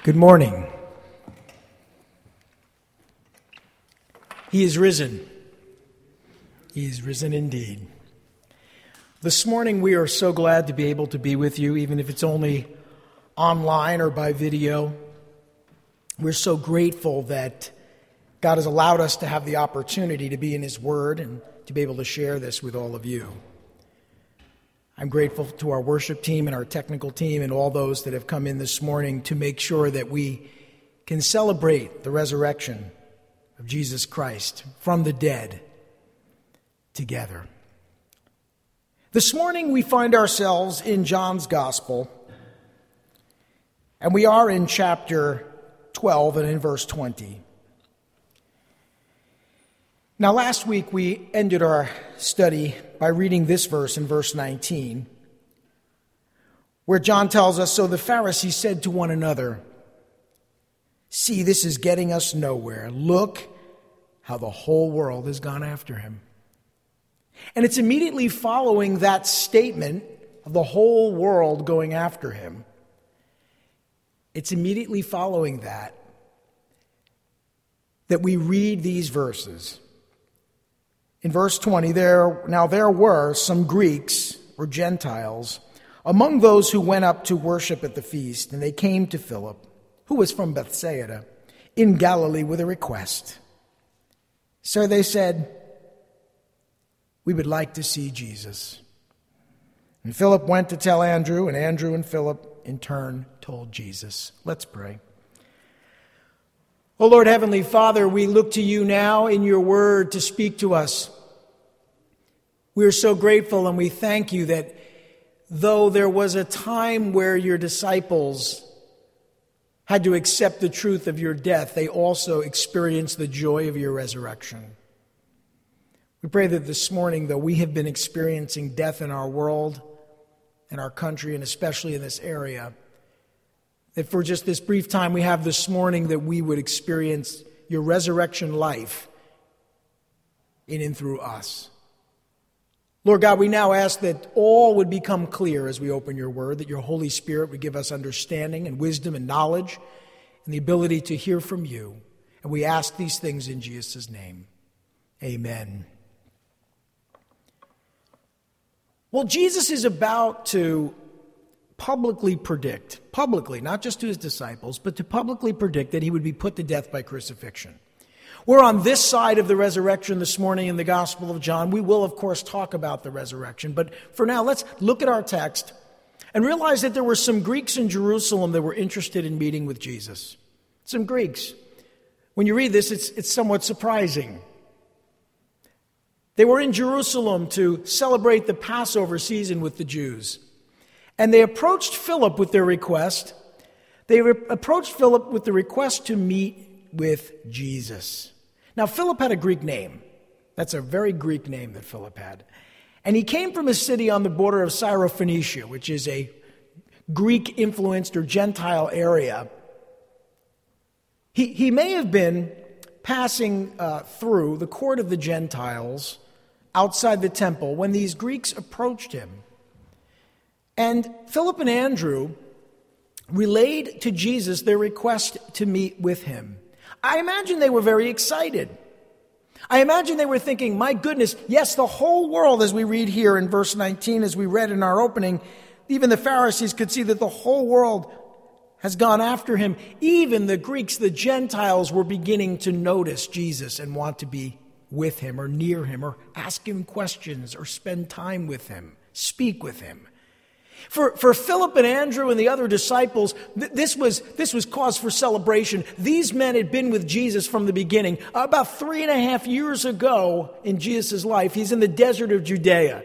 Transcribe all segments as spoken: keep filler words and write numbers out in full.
Good morning. He is risen. He is risen indeed. This morning we are so glad to be able to be with you, even if it's only online or by video. We're so grateful that God has allowed us to have the opportunity to be in His Word and to be able to share this with all of you. I'm grateful to our worship team and our technical team and all those that have come in this morning to make sure that we can celebrate the resurrection of Jesus Christ from the dead together. This morning we find ourselves in John's Gospel, and we are in chapter twelve and in verse twenty. Now, last week we ended our study by reading this verse in verse nineteen, where John tells us, "So the Pharisees said to one another, 'See, this is getting us nowhere. Look how the whole world has gone after him.'" And it's immediately following that statement of the whole world going after him. It's immediately following that that we read these verses. In verse twenty, there now there were some Greeks or Gentiles among those who went up to worship at the feast, and they came to Philip, who was from Bethsaida, in Galilee, with a request. "Sir," they said, "we would like to see Jesus." And Philip went to tell Andrew, and Andrew and Philip in turn told Jesus. Let's pray. Oh Lord, Heavenly Father, we look to you now in your word to speak to us. We are so grateful and we thank you that though there was a time where your disciples had to accept the truth of your death, they also experienced the joy of your resurrection. We pray that this morning, though we have been experiencing death in our world, in our country, and especially in this area, that for just this brief time we have this morning, that we would experience your resurrection life in and through us. Lord God, we now ask that all would become clear as we open your word, that your Holy Spirit would give us understanding and wisdom and knowledge and the ability to hear from you. And we ask these things in Jesus' name. Amen. Well, Jesus is about to publicly predict, publicly, not just to his disciples, but to publicly predict that he would be put to death by crucifixion. We're on this side of the resurrection this morning in the Gospel of John. We will, of course, talk about the resurrection. But for now, let's look at our text and realize that there were some Greeks in Jerusalem that were interested in meeting with Jesus. Some Greeks. When you read this, it's, it's somewhat surprising. They were in Jerusalem to celebrate the Passover season with the Jews. And they approached Philip with their request. They re- approached Philip with the request to meet with Jesus. Now, Philip had a Greek name. That's a very Greek name that Philip had. And he came from a city on the border of Syrophoenicia, which is a Greek-influenced or Gentile area. He, he may have been passing uh, through the court of the Gentiles outside the temple when these Greeks approached him. And Philip and Andrew relayed to Jesus their request to meet with him. I imagine they were very excited. I imagine they were thinking, my goodness, yes, the whole world, as we read here in verse nineteen, as we read in our opening, even the Pharisees could see that the whole world has gone after him. Even the Greeks, the Gentiles, were beginning to notice Jesus and want to be with him or near him or ask him questions or spend time with him, speak with him. For, for Philip and Andrew and the other disciples, th- this was, this was cause for celebration. These men had been with Jesus from the beginning. About three and a half years ago in Jesus' life, he's in the desert of Judea.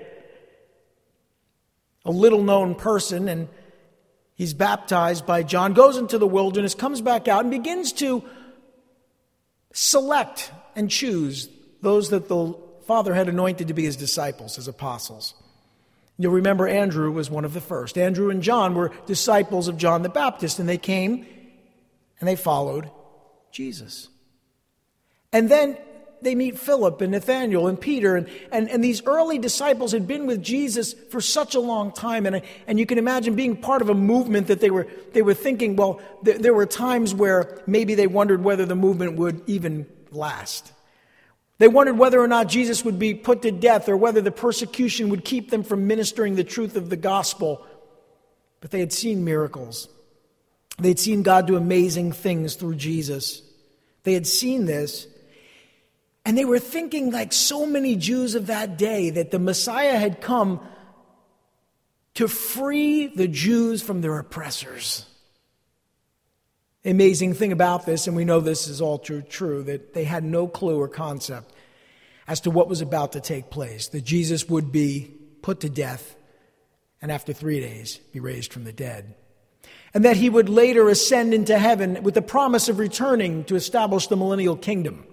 A little-known person, and he's baptized by John, goes into the wilderness, comes back out, and begins to select and choose those that the Father had anointed to be his disciples, his apostles. You'll remember Andrew was one of the first. Andrew and John were disciples of John the Baptist, and they came and they followed Jesus. And then they meet Philip and Nathanael and Peter, and, and, and these early disciples had been with Jesus for such a long time. And, and you can imagine being part of a movement that they were, they were thinking, well, th- there were times where maybe they wondered whether the movement would even last. They wondered whether or not Jesus would be put to death or whether the persecution would keep them from ministering the truth of the gospel. But they had seen miracles. They'd seen God do amazing things through Jesus. They had seen this. And they were thinking, like so many Jews of that day, that the Messiah had come to free the Jews from their oppressors. The amazing thing about this, and we know this is all true, true, that they had no clue or concept as to what was about to take place, that Jesus would be put to death and after three days be raised from the dead. And that he would later ascend into heaven with the promise of returning to establish the millennial kingdom.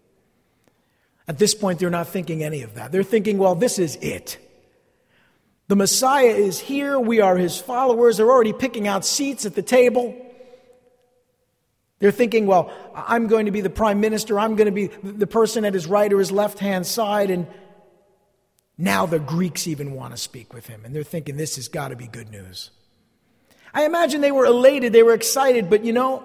At this point, they're not thinking any of that. They're thinking, well, this is it. The Messiah is here. We are his followers. They're already picking out seats at the table. They're thinking, well, I'm going to be the prime minister. I'm going to be the person at his right or his left-hand side. And now the Greeks even want to speak with him. And they're thinking, this has got to be good news. I imagine they were elated. They were excited. But you know,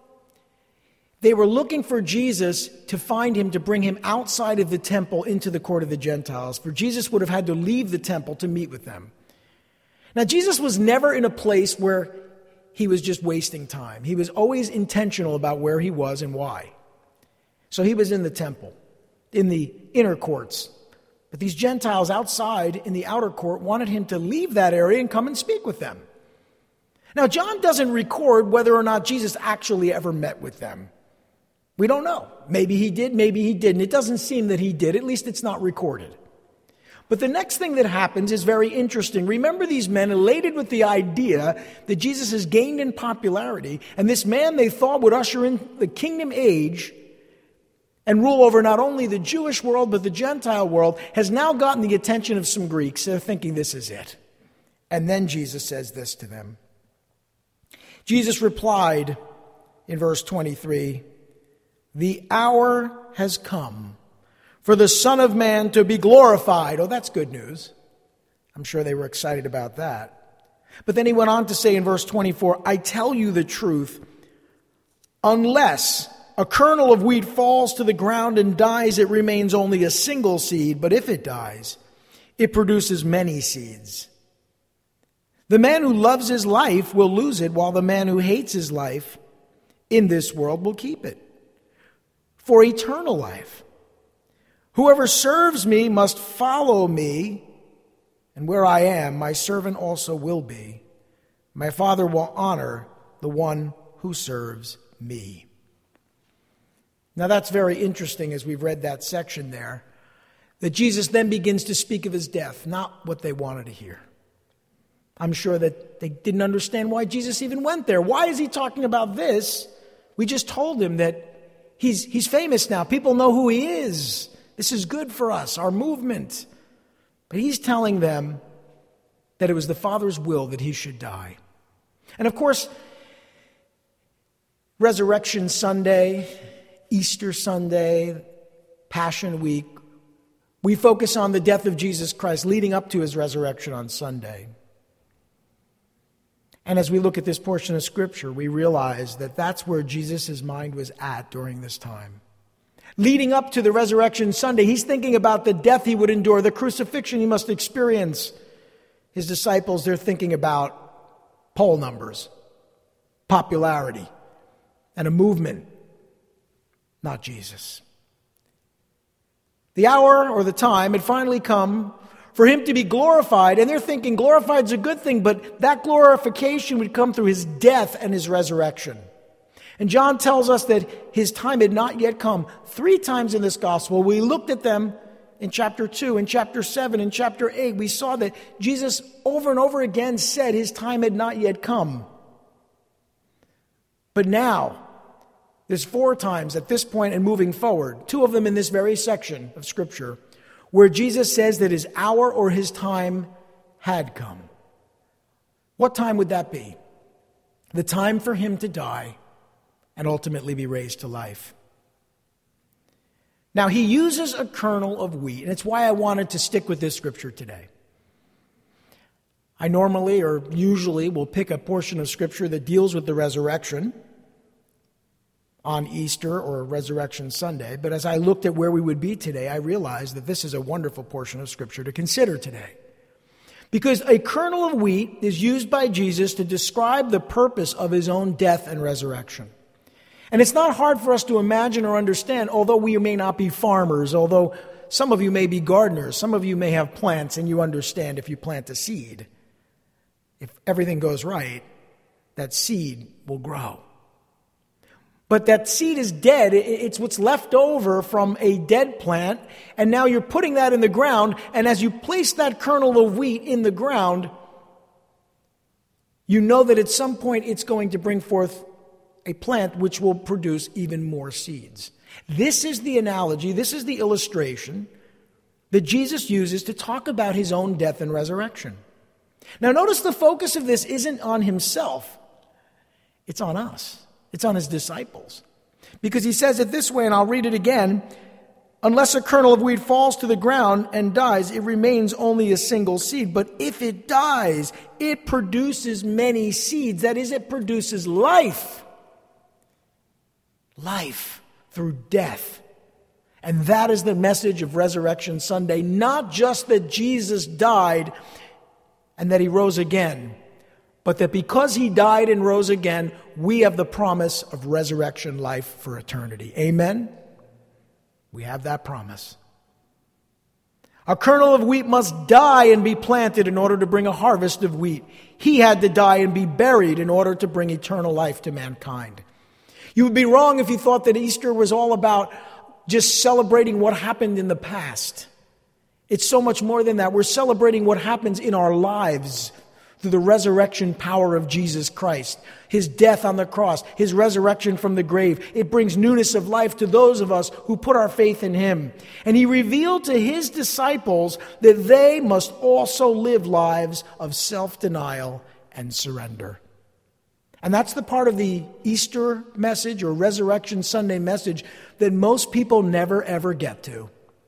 they were looking for Jesus to find him, to bring him outside of the temple into the court of the Gentiles. For Jesus would have had to leave the temple to meet with them. Now, Jesus was never in a place where he was just wasting time. He was always intentional about where he was and why. So he was in the temple, in the inner courts. But these Gentiles outside in the outer court wanted him to leave that area and come and speak with them. Now, John doesn't record whether or not Jesus actually ever met with them. We don't know. Maybe he did, maybe he didn't. It doesn't seem that he did. At least it's not recorded. But the next thing that happens is very interesting. Remember these men elated with the idea that Jesus has gained in popularity, and this man they thought would usher in the kingdom age and rule over not only the Jewish world but the Gentile world, has now gotten the attention of some Greeks. They're thinking this is it. And then Jesus says this to them. Jesus replied in verse twenty-three, "The hour has come for the Son of Man to be glorified." Oh, that's good news. I'm sure they were excited about that. But then he went on to say in verse twenty-four, "I tell you the truth, unless a kernel of wheat falls to the ground and dies, it remains only a single seed. But if it dies, it produces many seeds. The man who loves his life will lose it, while the man who hates his life in this world will keep it for eternal life. Whoever serves me must follow me, and where I am, my servant also will be. My Father will honor the one who serves me." Now that's very interesting as we've read that section there, that Jesus then begins to speak of his death, not what they wanted to hear. I'm sure that they didn't understand why Jesus even went there. Why is he talking about this? We just told him that he's, he's famous now. People know who he is. This is good for us, our movement. But he's telling them that it was the Father's will that he should die. And of course, Resurrection Sunday, Easter Sunday, Passion Week, we focus on the death of Jesus Christ leading up to his resurrection on Sunday. And as we look at this portion of Scripture, we realize that that's where Jesus' mind was at during this time. Leading up to the Resurrection Sunday, he's thinking about the death he would endure, the crucifixion he must experience. His disciples, they're thinking about poll numbers, popularity, and a movement, not Jesus. The hour or the time had finally come for him to be glorified, and they're thinking glorified is a good thing, but that glorification would come through his death and his resurrection. And John tells us that his time had not yet come. Three times in this gospel, we looked at them in chapter two, in chapter seven, in chapter eight. We saw that Jesus over and over again said his time had not yet come. But now, there's four times at this point and moving forward, two of them in this very section of Scripture, where Jesus says that his hour or his time had come. What time would that be? The time for him to die and ultimately be raised to life. Now, he uses a kernel of wheat, and it's why I wanted to stick with this scripture today. I normally or usually will pick a portion of scripture that deals with the resurrection on Easter or Resurrection Sunday, but as I looked at where we would be today, I realized that this is a wonderful portion of scripture to consider today. Because a kernel of wheat is used by Jesus to describe the purpose of his own death and resurrection. And it's not hard for us to imagine or understand, although we may not be farmers, although some of you may be gardeners, some of you may have plants, and you understand if you plant a seed, if everything goes right, that seed will grow. But that seed is dead. It's what's left over from a dead plant. And now you're putting that in the ground. And as you place that kernel of wheat in the ground, you know that at some point it's going to bring forth a plant which will produce even more seeds. This is the analogy, this is the illustration that Jesus uses to talk about his own death and resurrection. Now notice the focus of this isn't on himself. It's on us. It's on his disciples. Because he says it this way, and I'll read it again. Unless a kernel of wheat falls to the ground and dies, it remains only a single seed. But if it dies, it produces many seeds. That is, it produces life. Life through death. And that is the message of Resurrection Sunday. Not just that Jesus died and that he rose again, but that because he died and rose again, we have the promise of resurrection life for eternity. Amen? We have that promise. A kernel of wheat must die and be planted in order to bring a harvest of wheat. He had to die and be buried in order to bring eternal life to mankind. You would be wrong if you thought that Easter was all about just celebrating what happened in the past. It's so much more than that. We're celebrating what happens in our lives through the resurrection power of Jesus Christ. His death on the cross, his resurrection from the grave. It brings newness of life to those of us who put our faith in him. And he revealed to his disciples that they must also live lives of self-denial and surrender. And that's the part of the Easter message or Resurrection Sunday message that most people never ever get to.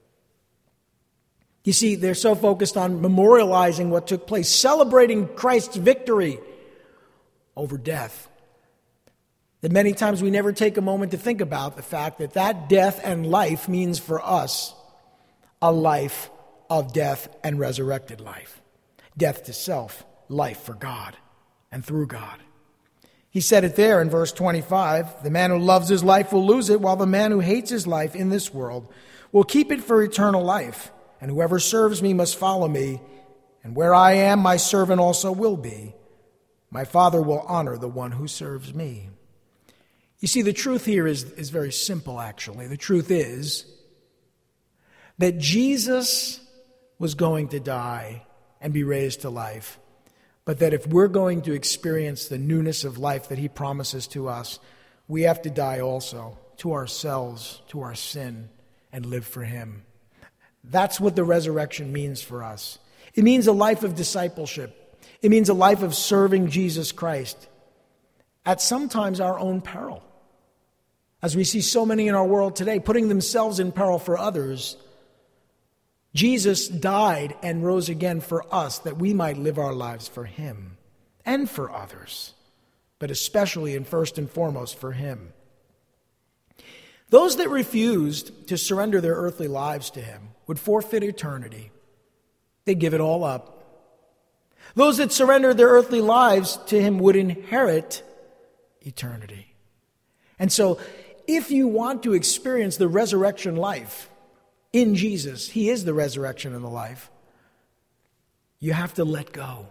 You see, they're so focused on memorializing what took place, celebrating Christ's victory over death, that many times we never take a moment to think about the fact that that death and life means for us a life of death and resurrected life. Death to self, life for God and through God. He said it there in verse twenty-five, the man who loves his life will lose it, while the man who hates his life in this world will keep it for eternal life. And whoever serves me must follow me, and where I am, my servant also will be. My Father will honor the one who serves me. You see, the truth here is, is very simple, actually. The truth is that Jesus was going to die and be raised to life, but that if we're going to experience the newness of life that he promises to us, we have to die also to ourselves, to our sin, and live for him. That's what the resurrection means for us. It means a life of discipleship. It means a life of serving Jesus Christ at sometimes our own peril. As we see so many in our world today putting themselves in peril for others, Jesus died and rose again for us that we might live our lives for him and for others, but especially and first and foremost for him. Those that refused to surrender their earthly lives to him would forfeit eternity. They'd give it all up. Those that surrendered their earthly lives to him would inherit eternity. And so, if you want to experience the resurrection life in Jesus, he is the resurrection and the life, you have to let go.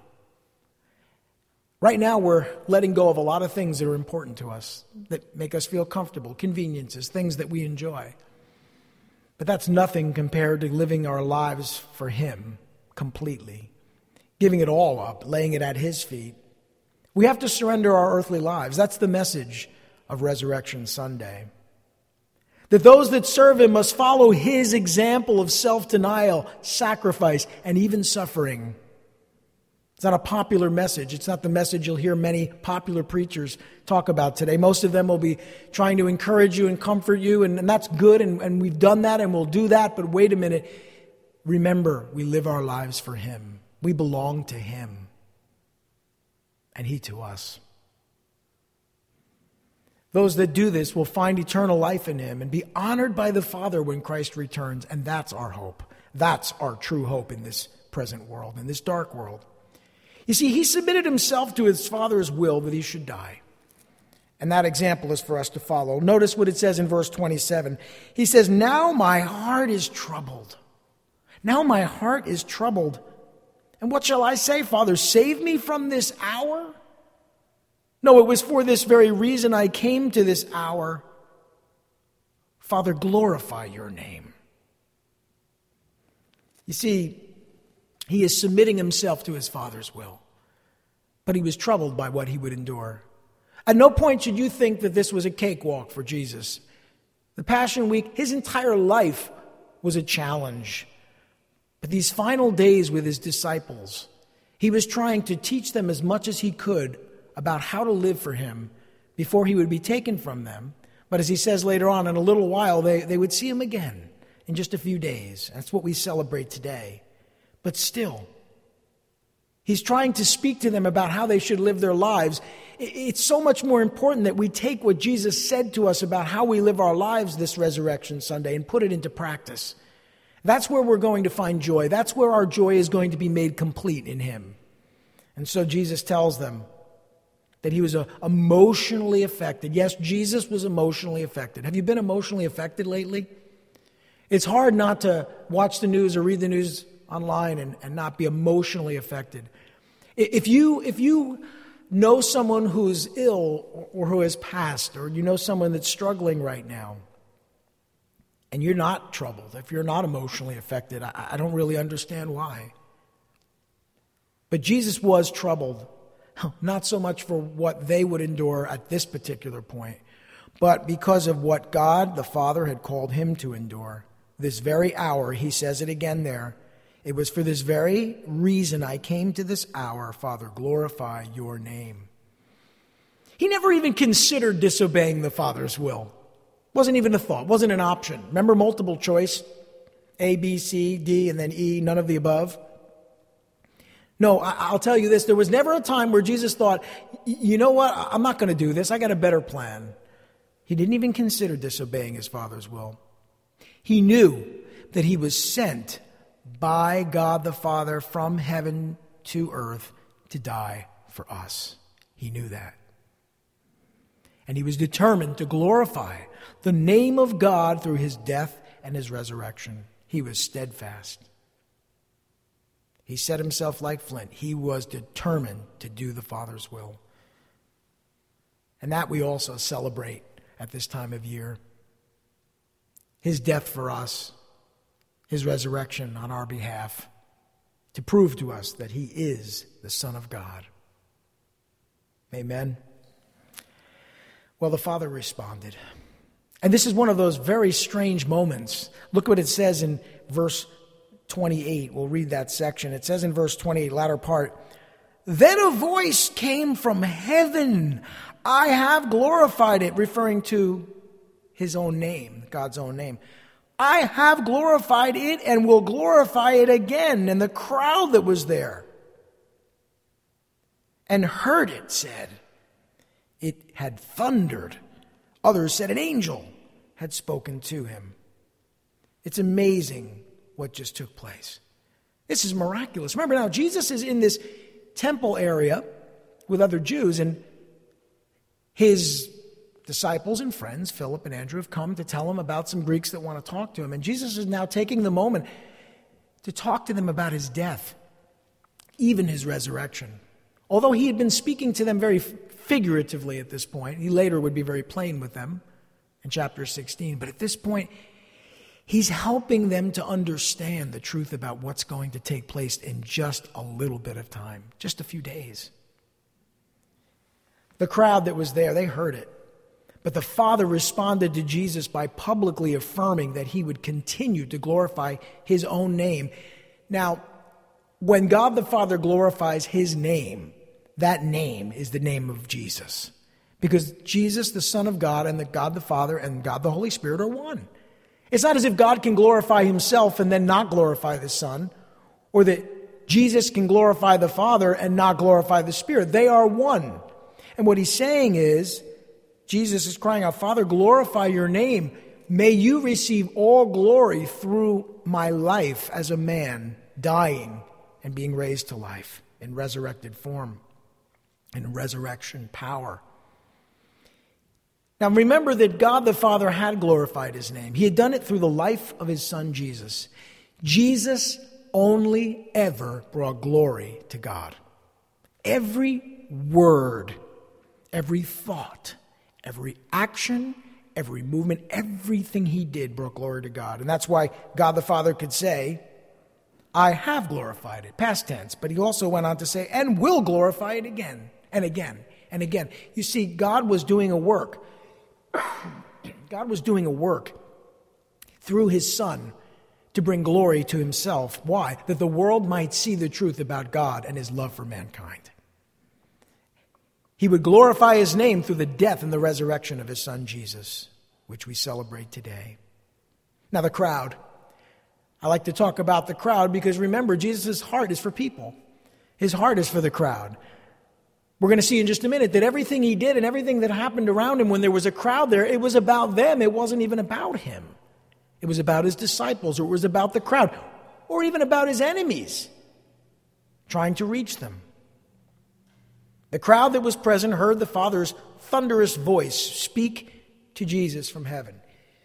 Right now, we're letting go of a lot of things that are important to us, that make us feel comfortable, conveniences, things that we enjoy. But that's nothing compared to living our lives for him completely, giving it all up, laying it at his feet. We have to surrender our earthly lives. That's the message of Resurrection Sunday. That those that serve him must follow his example of self-denial, sacrifice, and even suffering. It's not a popular message. It's not the message you'll hear many popular preachers talk about today. Most of them will be trying to encourage you and comfort you, and, and that's good, and, and we've done that, and we'll do that, but wait a minute. Remember, we live our lives for Him. We belong to Him, and He to us. Those that do this will find eternal life in Him and be honored by the Father when Christ returns, and that's our hope. That's our true hope in this present world, in this dark world. You see, He submitted Himself to His Father's will that He should die. And that example is for us to follow. Notice what it says in verse twenty-seven. He says, "Now my heart is troubled. Now my heart is troubled. And what shall I say, Father? Save me from this hour? No, it was for this very reason I came to this hour. Father, glorify your name." You see, He is submitting Himself to His Father's will, but He was troubled by what He would endure. At no point should you think that this was a cakewalk for Jesus. The Passion Week, His entire life was a challenge. But these final days with His disciples, He was trying to teach them as much as He could about how to live for Him before He would be taken from them. But as He says later on, in a little while, they, they would see Him again in just a few days. That's what we celebrate today. But still, He's trying to speak to them about how they should live their lives. It's so much more important that we take what Jesus said to us about how we live our lives this Resurrection Sunday and put it into practice. That's where we're going to find joy. That's where our joy is going to be made complete in Him. And so Jesus tells them that He was uh, emotionally affected. Yes, Jesus was emotionally affected. Have you been emotionally affected lately? It's hard not to watch the news or read the news online and, and not be emotionally affected. If you if you know someone who's ill or, or who has passed, or you know someone that's struggling right now, and you're not troubled, if you're not emotionally affected, I, I don't really understand why. But Jesus was troubled, not so much for what they would endure at this particular point, but because of what God the Father had called Him to endure. This very hour, He says it again there, "It was for this very reason I came to this hour, Father, glorify your name." He never even considered disobeying the Father's will. Wasn't even a thought, wasn't an option. Remember multiple choice? A, B, C, D, and then E, none of the above? No, I'll tell you this, there was never a time where Jesus thought, you know what, I'm not going to do this, I got a better plan. He didn't even consider disobeying His Father's will. He knew that He was sent by God the Father from heaven to earth to die for us. He knew that. And He was determined to glorify the name of God through His death and His resurrection. He was steadfast. He set Himself like flint. He was determined to do the Father's will. And that we also celebrate at this time of year. His death for us, His resurrection on our behalf, to prove to us that He is the Son of God. Amen. Well, the Father responded. And this is one of those very strange moments. Look what it says in verse twenty-eight. We'll read that section. It says in verse twenty-eight, latter part, "Then a voice came from heaven. I have glorified it," referring to His own name, God's own name. "I have glorified it and will glorify it again." And the crowd that was there and heard it said, it had thundered. Others said an angel had spoken to him. It's amazing what just took place. This is miraculous. Remember now, Jesus is in this temple area with other Jews, and His disciples and friends, Philip and Andrew, have come to tell Him about some Greeks that want to talk to Him. And Jesus is now taking the moment to talk to them about His death, even His resurrection. Although He had been speaking to them very figuratively at this point, He later would be very plain with them in chapter sixteen. But at this point, He's helping them to understand the truth about what's going to take place in just a little bit of time, just a few days. The crowd that was there, they heard it. But the Father responded to Jesus by publicly affirming that He would continue to glorify His own name. Now, when God the Father glorifies his name, that name is the name of Jesus. Because Jesus, the Son of God, and the God the Father and God the Holy Spirit are one. It's not as if God can glorify himself and then not glorify the Son, or that Jesus can glorify the Father and not glorify the Spirit. They are one. And what he's saying is, Jesus is crying out, Father, glorify your name. May you receive all glory through my life as a man, dying and being raised to life in resurrected form, in resurrection power. Now remember that God the Father had glorified his name. He had done it through the life of his Son Jesus. Jesus only ever brought glory to God. Every word, every thought, every action, every movement, everything he did brought glory to God. And that's why God the Father could say, I have glorified it, past tense. But he also went on to say, and will glorify it again and again and again. You see, God was doing a work. God was doing a work through his Son to bring glory to himself. Why? That the world might see the truth about God and his love for mankind. He would glorify his name through the death and the resurrection of his Son Jesus, which we celebrate today. Now the crowd. I like to talk about the crowd because remember, Jesus' heart is for people. His heart is for the crowd. We're going to see in just a minute that everything he did and everything that happened around him when there was a crowd there, it was about them. It wasn't even about him. It was about his disciples, or it was about the crowd, or even about his enemies trying to reach them. The crowd that was present heard the Father's thunderous voice speak to Jesus from heaven.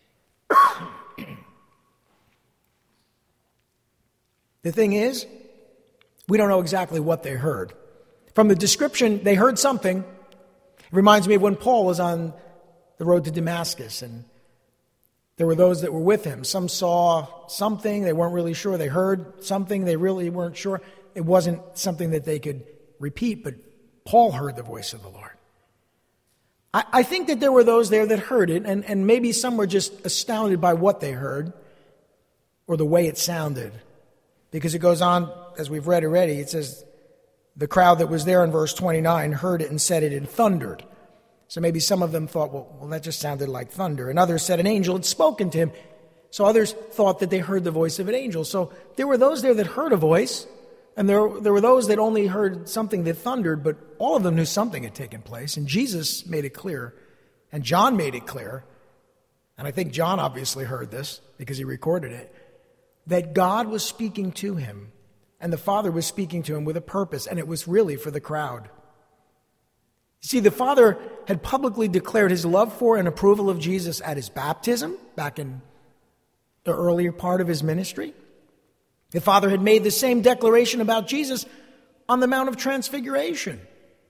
The thing is, we don't know exactly what they heard. From the description, they heard something. It reminds me of when Paul was on the road to Damascus, and there were those that were with him. Some saw something, they weren't really sure. They heard something, they really weren't sure. It wasn't something that they could repeat, but Paul heard the voice of the Lord. I, I think that there were those there that heard it, and, and maybe some were just astounded by what they heard or the way it sounded. Because it goes on, as we've read already, it says, the crowd that was there in verse twenty-nine heard it and said it had thundered. So maybe some of them thought, well, well, that just sounded like thunder. And others said an angel had spoken to him. So others thought that they heard the voice of an angel. So there were those there that heard a voice, and there, there were those that only heard something that thundered, but all of them knew something had taken place. And Jesus made it clear, and John made it clear, and I think John obviously heard this because he recorded it, that God was speaking to him, and the Father was speaking to him with a purpose, and it was really for the crowd. You see, the Father had publicly declared his love for and approval of Jesus at his baptism, back in the earlier part of his ministry. The Father had made the same declaration about Jesus on the Mount of Transfiguration.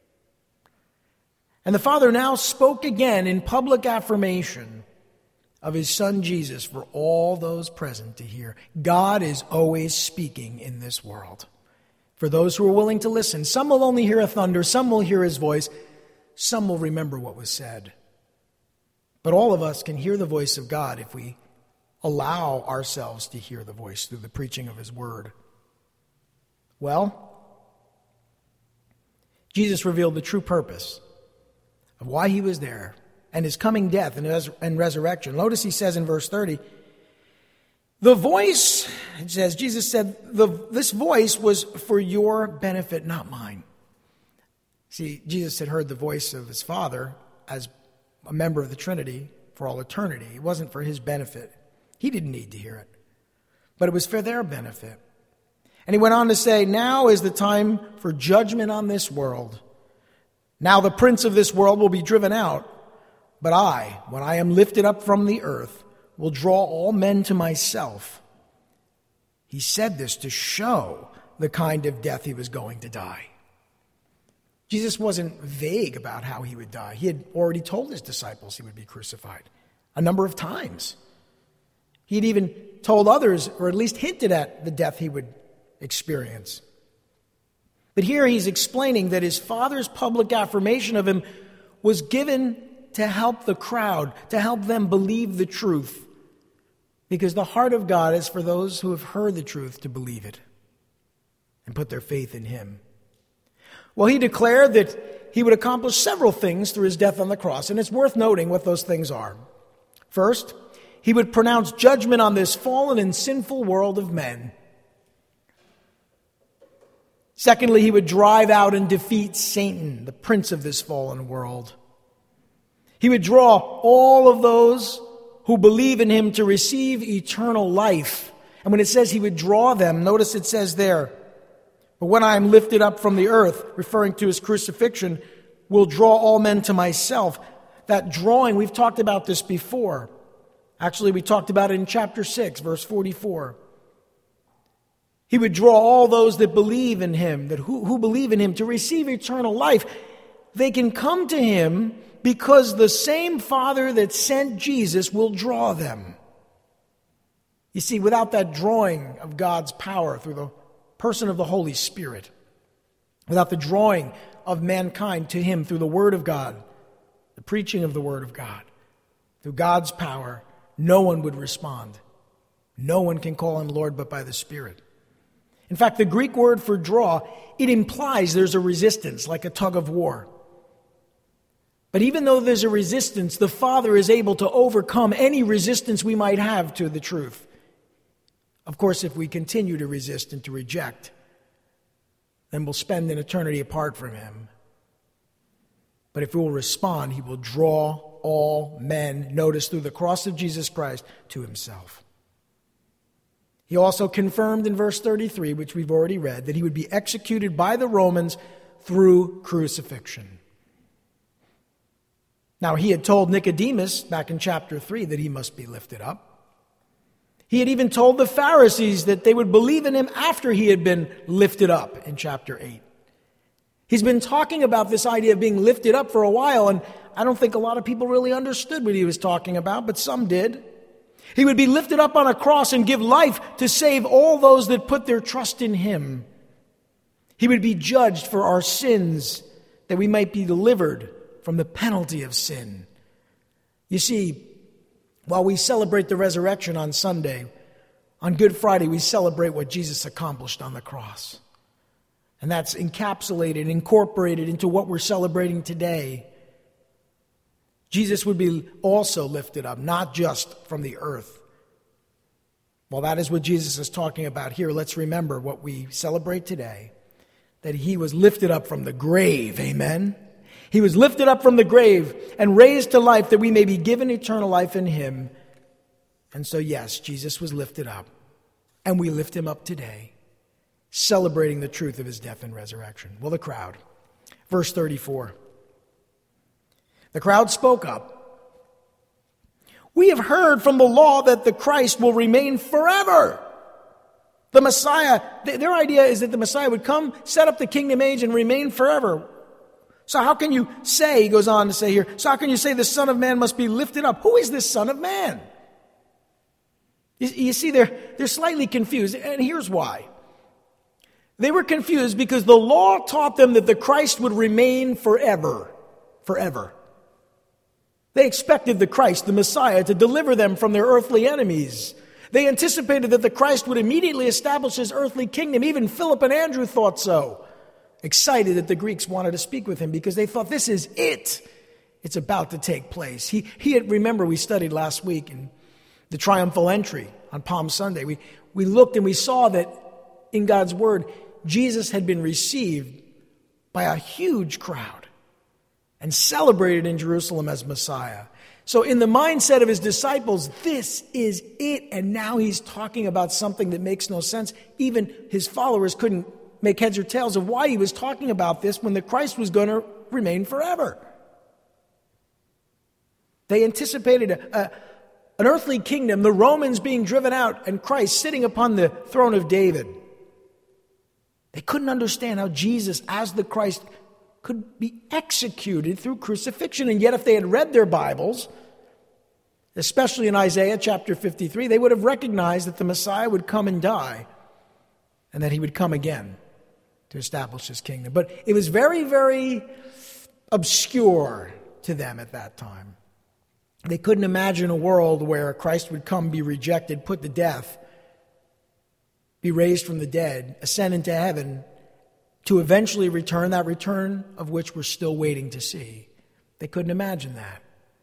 And the Father now spoke again in public affirmation of his Son Jesus for all those present to hear. God is always speaking in this world. For those who are willing to listen, some will only hear a thunder, some will hear his voice, some will remember what was said. But all of us can hear the voice of God if we allow ourselves to hear the voice through the preaching of his word. Well, Jesus revealed the true purpose of why he was there and his coming death and, res- and resurrection. Notice he says in verse thirty, the voice, it says, Jesus said, the, this voice was for your benefit, not mine. See, Jesus had heard the voice of his Father as a member of the Trinity for all eternity. It wasn't for his benefit. He didn't need to hear it. But it was for their benefit. And he went on to say, now is the time for judgment on this world. Now the prince of this world will be driven out. But I, when I am lifted up from the earth, will draw all men to myself. He said this to show the kind of death he was going to die. Jesus wasn't vague about how he would die. He had already told his disciples he would be crucified a number of times. He had even told others, or at least hinted at, the death he would experience. But here he's explaining that his Father's public affirmation of him was given to help the crowd, to help them believe the truth. Because the heart of God is for those who have heard the truth to believe it. and put their faith in him. Well, he declared that he would accomplish several things through his death on the cross, and it's worth noting what those things are. First, he would pronounce judgment on this fallen and sinful world of men. Secondly, he would drive out and defeat Satan, the prince of this fallen world. He would draw all of those who believe in him to receive eternal life. And when it says he would draw them, notice it says there, "But when I am lifted up from the earth," referring to his crucifixion, "will draw all men to myself." That drawing, we've talked about this before. Actually, we talked about it in chapter six, verse forty-four. He would draw all those that believe in him, that who, who believe in him, to receive eternal life. They can come to him because the same Father that sent Jesus will draw them. You see, without that drawing of God's power through the person of the Holy Spirit, without the drawing of mankind to him through the Word of God, the preaching of the Word of God, through God's power, no one would respond. No one can call him Lord but by the Spirit. In fact, the Greek word for draw, it implies there's a resistance, like a tug of war. But even though there's a resistance, the Father is able to overcome any resistance we might have to the truth. Of course, if we continue to resist and to reject, then we'll spend an eternity apart from him. But if we will respond, he will draw all men, notice, through the cross of Jesus Christ, to himself. He also confirmed in verse thirty-three, which we've already read, that he would be executed by the Romans through crucifixion. Now, he had told Nicodemus back in chapter three that he must be lifted up. He had even told the Pharisees that they would believe in him after he had been lifted up in chapter eight. He's been talking about this idea of being lifted up for a while, and I don't think a lot of people really understood what he was talking about, but some did. He would be lifted up on a cross and give life to save all those that put their trust in him. He would be judged for our sins, that we might be delivered from the penalty of sin. You see, while we celebrate the resurrection on Sunday, on Good Friday we celebrate what Jesus accomplished on the cross. And that's encapsulated, incorporated into what we're celebrating today. Jesus would be also lifted up, not just from the earth. Well, that is what Jesus is talking about here. Let's remember what we celebrate today, that he was lifted up from the grave. Amen? He was lifted up from the grave and raised to life that we may be given eternal life in him. And so, yes, Jesus was lifted up, and we lift him up today, celebrating the truth of his death and resurrection. Well, the crowd. Verse thirty-four. The crowd spoke up. "We have heard from the law that the Christ will remain forever." The Messiah, their idea is that the Messiah would come, set up the kingdom age, and remain forever. So how can you say, he goes on to say here, so how can you say the Son of Man must be lifted up? Who is this Son of Man? You, you see, they're, they're slightly confused, and here's why. They were confused because the law taught them that the Christ would remain forever. Forever. They expected the Christ, the Messiah, to deliver them from their earthly enemies. They anticipated that the Christ would immediately establish his earthly kingdom. Even Philip and Andrew thought so. Excited that the Greeks wanted to speak with him because they thought, this is it. It's about to take place. He, he had, remember, we studied last week in the triumphal entry on Palm Sunday. We, we looked and we saw that in God's word, Jesus had been received by a huge crowd and celebrated in Jerusalem as Messiah. So in the mindset of his disciples, this is it. And now he's talking about something that makes no sense. Even his followers couldn't make heads or tails of why he was talking about this when the Christ was going to remain forever. They anticipated a, a, an earthly kingdom, the Romans being driven out, and Christ sitting upon the throne of David. They couldn't understand how Jesus, as the Christ, could be executed through crucifixion. And yet if they had read their Bibles, especially in Isaiah chapter fifty-three, they would have recognized that the Messiah would come and die and that he would come again to establish his kingdom. But it was very, very obscure to them at that time. They couldn't imagine a world where Christ would come, be rejected, put to death, be raised from the dead, ascend into heaven, to eventually return, that return of which we're still waiting to see. They couldn't imagine that.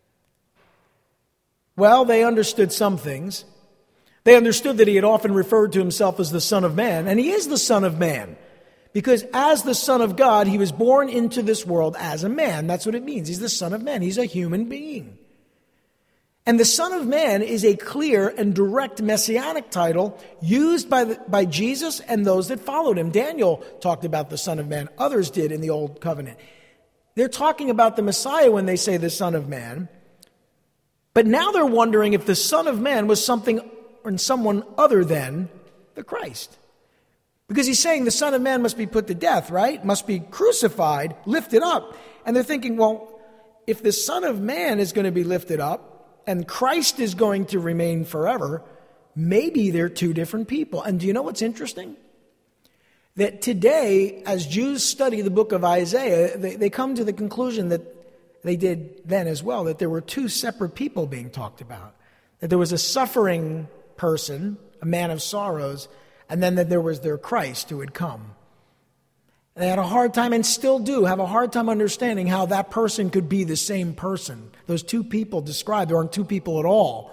Well, they understood some things. They understood that he had often referred to himself as the Son of Man, and he is the Son of Man. Because as the Son of God, he was born into this world as a man. That's what it means. He's the Son of Man. He's a human being. And the Son of Man is a clear and direct messianic title used by, the, by Jesus and those that followed him. Daniel talked about the Son of Man. Others did in the Old Covenant. They're talking about the Messiah when they say the Son of Man. But now they're wondering if the Son of Man was something or someone other than the Christ. Because he's saying the Son of Man must be put to death, right? Must be crucified, lifted up. And they're thinking, well, if the Son of Man is going to be lifted up and Christ is going to remain forever, maybe they're two different people. And do you know what's interesting? That today, as Jews study the book of Isaiah, they, they come to the conclusion that they did then as well, that there were two separate people being talked about. That there was a suffering person, a man of sorrows, and then that there was their Christ who had come. They had a hard time, and still do have a hard time understanding how that person could be the same person. Those two people described, there aren't two people at all.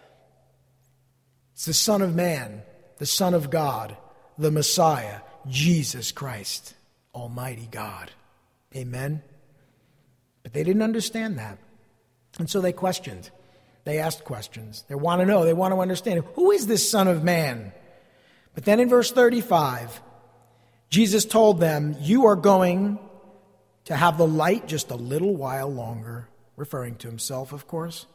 It's the Son of Man, the Son of God, the Messiah, Jesus Christ, Almighty God. Amen? But they didn't understand that. And so they questioned. They asked questions. They want to know. They want to understand. Who is this Son of Man? But then in verse thirty-five, Jesus told them, you are going to have the light just a little while longer, referring to himself, of course.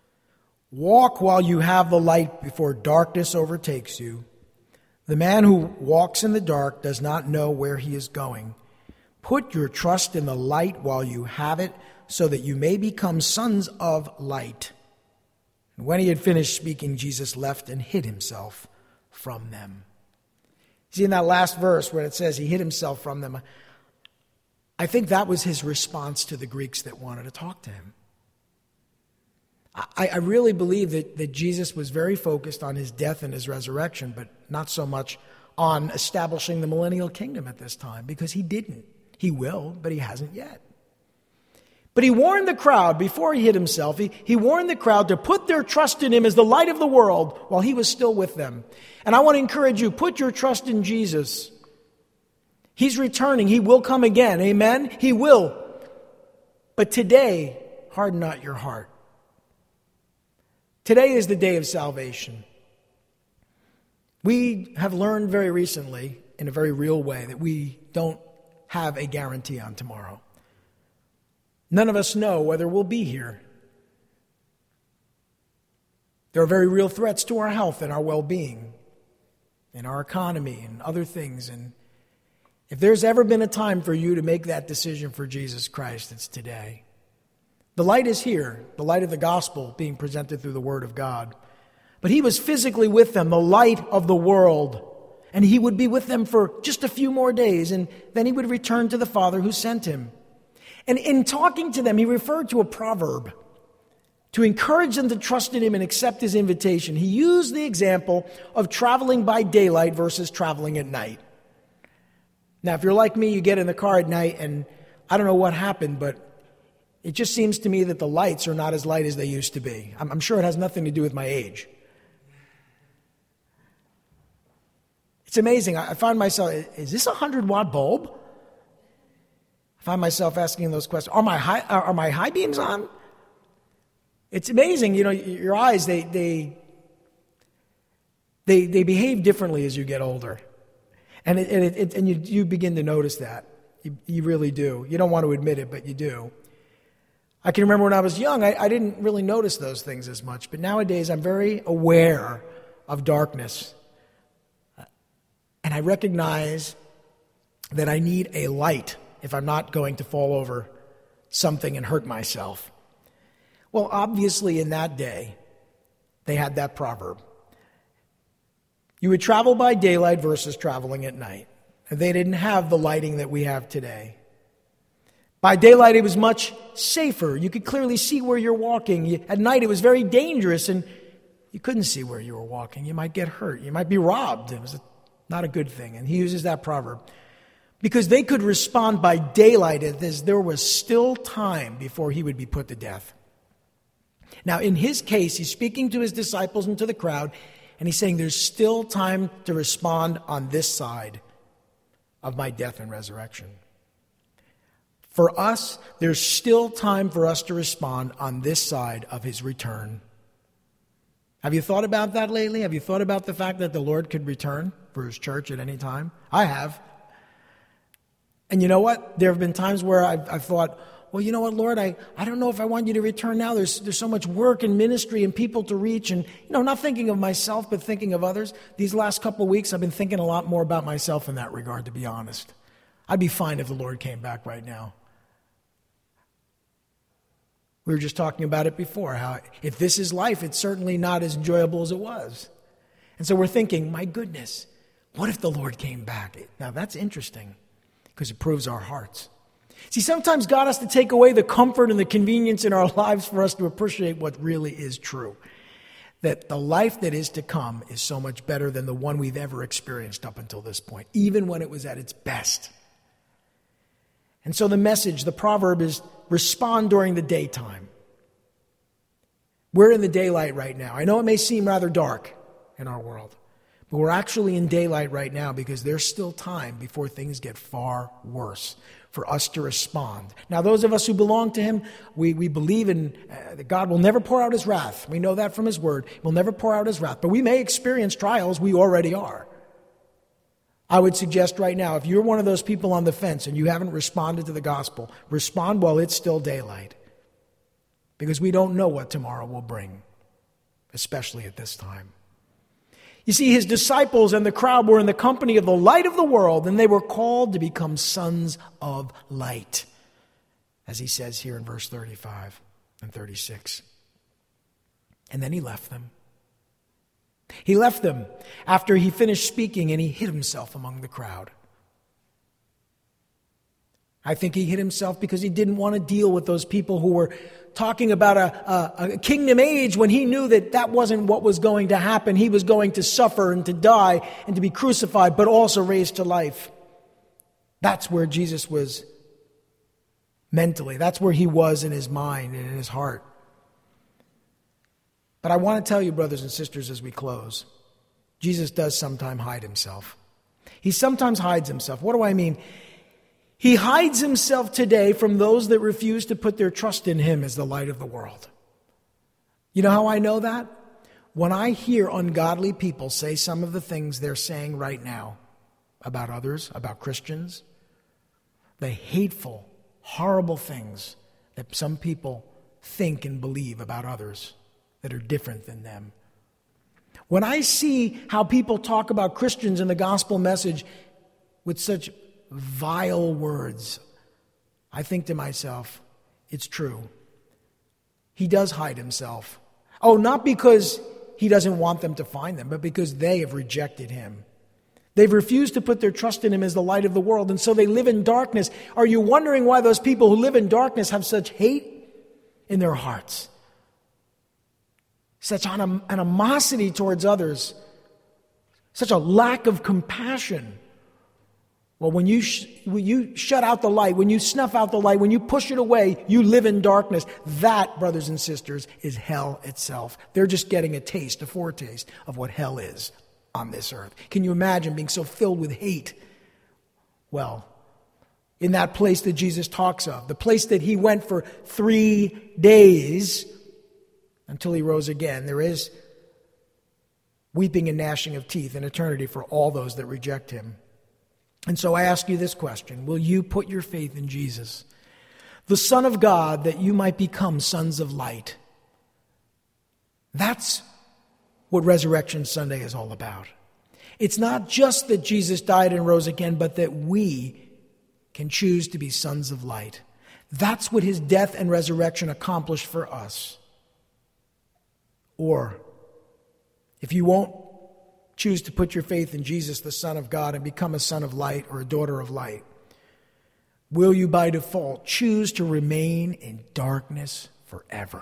Walk while you have the light before darkness overtakes you. The man who walks in the dark does not know where he is going. Put your trust in the light while you have it, so that you may become sons of light. And when he had finished speaking, Jesus left and hid himself from them. See, in that last verse where it says he hid himself from them, I think that was his response to the Greeks that wanted to talk to him. I, I really believe that, that Jesus was very focused on his death and his resurrection, but not so much on establishing the millennial kingdom at this time, because he didn't. He will, but he hasn't yet. But he warned the crowd before he hid himself. He, he warned the crowd to put their trust in him as the light of the world while he was still with them. And I want to encourage you, put your trust in Jesus. He's returning. He will come again. Amen? He will. But today, harden not your heart. Today is the day of salvation. We have learned very recently, in a very real way, that we don't have a guarantee on tomorrow. None of us know whether we'll be here. There are very real threats to our health and our well-being, and our economy and other things. And if there's ever been a time for you to make that decision for Jesus Christ, it's today. The light is here, the light of the gospel being presented through the Word of God. But he was physically with them, the light of the world. And he would be with them for just a few more days, and then he would return to the Father who sent him. And in talking to them, he referred to a proverb to encourage them to trust in him and accept his invitation. He used the example of traveling by daylight versus traveling at night. Now, if you're like me, you get in the car at night, and I don't know what happened, but it just seems to me that the lights are not as light as they used to be. I'm, I'm sure it has nothing to do with my age. It's amazing. I find myself, is this a hundred-watt bulb? I find myself asking those questions. Are my high, are my high beams on? It's amazing. You know, your eyes, they they they, they behave differently as you get older. And, it, and, it, and you, you begin to notice that. You, you really do. You don't want to admit it, but you do. I can remember when I was young, I, I didn't really notice those things as much. But nowadays, I'm very aware of darkness. And I recognize that I need a light if I'm not going to fall over something and hurt myself. Well, obviously in that day, they had that proverb. You would travel by daylight versus traveling at night. And they didn't have the lighting that we have today. By daylight, it was much safer. You could clearly see where you're walking. You, at night, it was very dangerous, and you couldn't see where you were walking. You might get hurt. You might be robbed. It was a Not a good thing. And he uses that proverb. Because they could respond by daylight as there was still time before he would be put to death. Now, in his case, he's speaking to his disciples and to the crowd, and he's saying there's still time to respond on this side of my death and resurrection. For us, there's still time for us to respond on this side of his return. Have you thought about that lately? Have you thought about the fact that the Lord could return for his church at any time? I have. And you know what? There have been times where I've, I've thought, well, you know what, Lord, I, I don't know if I want you to return now. There's, there's so much work and ministry and people to reach. And, you know, not thinking of myself, but thinking of others. These last couple of weeks, I've been thinking a lot more about myself in that regard, to be honest. I'd be fine if the Lord came back right now. We were just talking about it before, how if this is life, it's certainly not as enjoyable as it was. And so we're thinking, my goodness, what if the Lord came back? Now that's interesting because it proves our hearts. See, sometimes God has to take away the comfort and the convenience in our lives for us to appreciate what really is true. That the life that is to come is so much better than the one we've ever experienced up until this point, even when it was at its best. And so the message, the proverb is, respond during the daytime. We're in the daylight right now. I know it may seem rather dark in our world, but we're actually in daylight right now because there's still time before things get far worse for us to respond. Now, those of us who belong to him, we, we believe in uh, that God will never pour out his wrath. We know that from his word. He will never pour out his wrath, but we may experience trials. We already are. I would suggest right now, if you're one of those people on the fence and you haven't responded to the gospel, respond while it's still daylight. Because we don't know what tomorrow will bring, especially at this time. You see, his disciples and the crowd were in the company of the light of the world, and they were called to become sons of light, as he says here in verse thirty-five and thirty-six. And then he left them. He left them after he finished speaking, and he hid himself among the crowd. I think he hid himself because he didn't want to deal with those people who were talking about a, a, a kingdom age when he knew that that wasn't what was going to happen. He was going to suffer and to die and to be crucified, but also raised to life. That's where Jesus was mentally. That's where he was in his mind and in his heart. But I want to tell you, brothers and sisters, as we close, Jesus does sometimes hide himself. He sometimes hides himself. What do I mean? He hides himself today from those that refuse to put their trust in him as the light of the world. You know how I know that? When I hear ungodly people say some of the things they're saying right now about others, about Christians, the hateful, horrible things that some people think and believe about others that are different than them. When I see how people talk about Christians and the gospel message with such vile words, I think to myself, it's true. He does hide himself. Oh, not because he doesn't want them to find them, but because they have rejected him. They've refused to put their trust in him as the light of the world, and so they live in darkness. Are you wondering why those people who live in darkness have such hate in their hearts? Such anim- animosity towards others, such a lack of compassion. Well, when you, sh- when you shut out the light, when you snuff out the light, when you push it away, you live in darkness. That, brothers and sisters, is hell itself. They're just getting a taste, a foretaste of what hell is on this earth. Can you imagine being so filled with hate? Well, in that place that Jesus talks of, the place that he went for three days until he rose again, there is weeping and gnashing of teeth in eternity for all those that reject him. And so I ask you this question: will you put your faith in Jesus, the Son of God, that you might become sons of light? That's what Resurrection Sunday is all about. It's not just that Jesus died and rose again, but that we can choose to be sons of light. That's what his death and resurrection accomplished for us. Or, if you won't choose to put your faith in Jesus, the Son of God, and become a son of light or a daughter of light, will you by default choose to remain in darkness forever?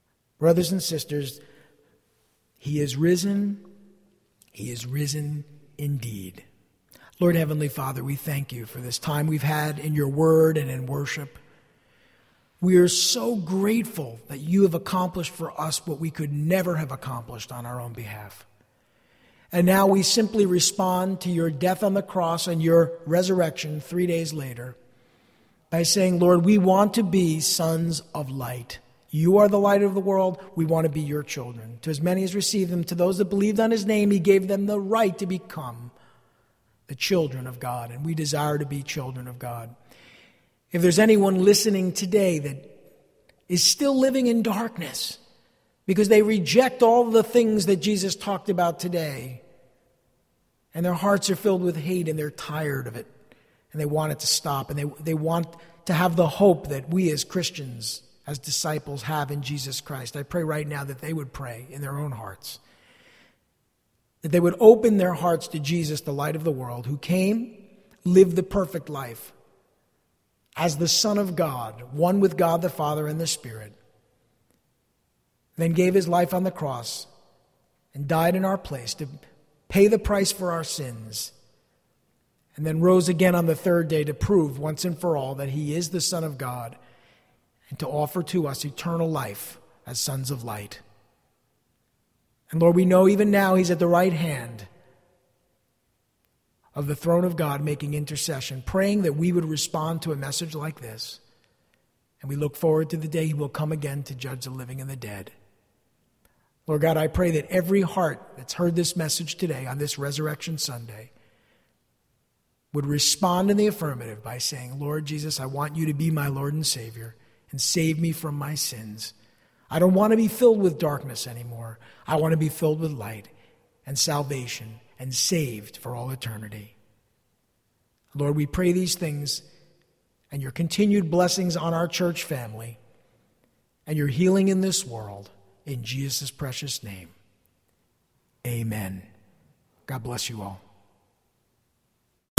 Brothers and sisters, he is risen. He is risen indeed. Lord Heavenly Father, we thank you for this time we've had in your word and in worship. We are so grateful that you have accomplished for us what we could never have accomplished on our own behalf. And now we simply respond to your death on the cross and your resurrection three days later by saying, Lord, we want to be sons of light. You are the light of the world. We want to be your children. To as many as received them, to those that believed on his name, he gave them the right to become the children of God. And we desire to be children of God. If there's anyone listening today that is still living in darkness because they reject all the things that Jesus talked about today, and their hearts are filled with hate and they're tired of it, and they want it to stop, and they, they want to have the hope that we as Christians, as disciples, have in Jesus Christ, I pray right now that they would pray in their own hearts, that they would open their hearts to Jesus, the light of the world, who came, lived the perfect life as the Son of God, one with God the Father and the Spirit, then gave his life on the cross and died in our place to pay the price for our sins, and then rose again on the third day to prove once and for all that he is the Son of God and to offer to us eternal life as sons of light. And Lord, we know even now he's at the right hand of the throne of God making intercession, praying that we would respond to a message like this. And we look forward to the day he will come again to judge the living and the dead. Lord God, I pray that every heart that's heard this message today on this Resurrection Sunday would respond in the affirmative by saying, Lord Jesus, I want you to be my Lord and Savior and save me from my sins. I don't want to be filled with darkness anymore. I want to be filled with light and salvation and saved for all eternity. Lord, we pray these things and your continued blessings on our church family and your healing in this world in Jesus' precious name. Amen. God bless you all.